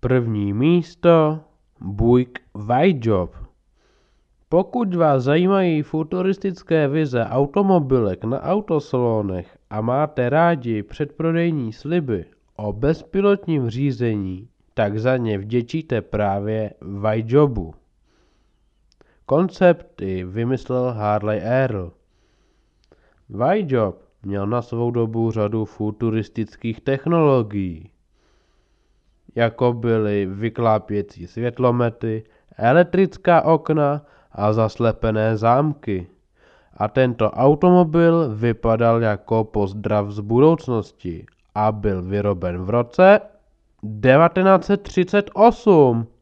První místo Buick Vijob. Pokud vás zajímají futuristické vize automobilek na autosalonech a máte rádi předprodejní sliby o bezpilotním řízení, tak za ně vděčíte právě Vijobu. Koncepty vymyslel Harley Earl. Vijob měl na svou dobu řadu futuristických technologií, jako byly vyklápěcí světlomety, elektrická okna a zaslepené zámky. A tento automobil vypadal jako pozdrav z budoucnosti a byl vyroben v roce 1938.